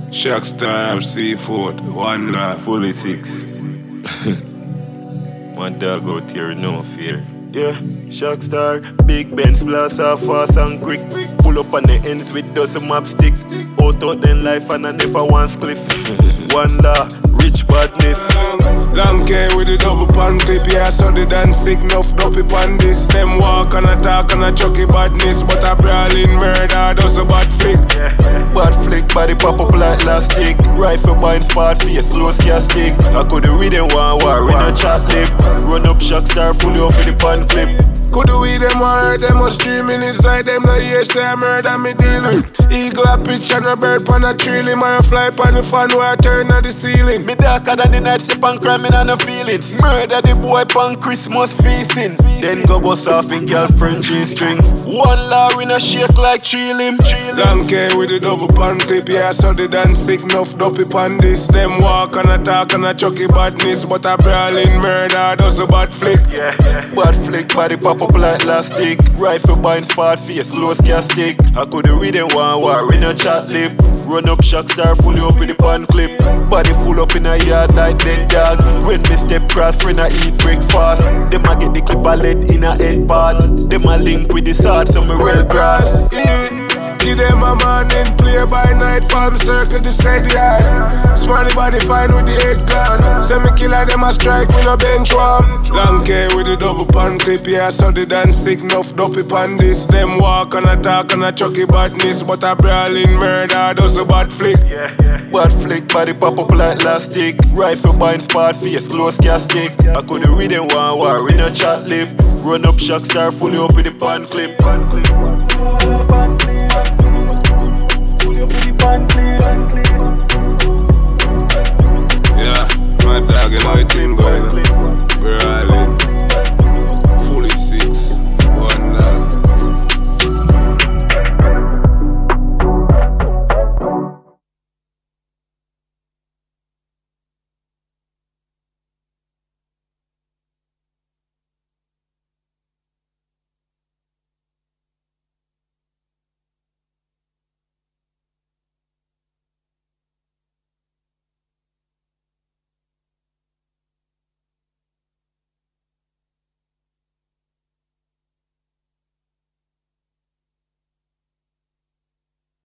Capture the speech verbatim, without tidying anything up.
Shackstar Seafood, one love. Fully six. My dog out here, no fear. Yeah, Shackstar, big Benz blast off fast and quick. Pull up on the ends with dozen map stick. Out out then life and I never once cliff. One law, rich badness. Long K with the double pan clip, yeah, so they dance sick enough dopey pan this. Them walk and a talk and a chucky badness, but a brawling murder does a bad flick. Bad flick, body pop up like elastic. Rifle bind spot, face close casting. I could read them one war in a chat lip. Run up Shackstar fully up in the pan clip. Could we them wire, them was dreaming inside them. No year say I murder me deal with. Eagle a pitch and a bird pan a tree. Him a fly pan the fan where I turn on the ceiling. Me darker than the night sip and cramming on the feelings. Murder the boy pan Christmas feasting. Then go bust off in girlfriend G-string. One law in a shake like tree limb. Long K with the double pan clip, yeah, so they dance sick enough dopey pan this. Them walk and a talk and a chucky badness, but a brawling murder does a bad flick. Bad flick, body pop up like elastic. Rifle bind spot, face close castic. I could read them one war in a chat lip. Run up Shackstar fully up in the pan clip. Body full up in a yard like dead dog. When me step cross, friend I eat breakfast. Them a get the clip a lead in a head part. Them a link with the sword, so me well grass. Yeah. Give them a morning, play by night, farm circle the side yard. Smarty body fine with the head gun. Say me killer them a strike with a bench warm. Long K with the double pan clip, yeah, so they dance sick enough dopey pan this. Them walk and a talk and a chucky badness, but a brawling murder does a bad flick. Bad flick, body pop up like elastic. Rifle bind spot, face close castic. I could read them one war in a chat lip. Run up Shackstar fully up in the pan clip. Fully up in the pan clip.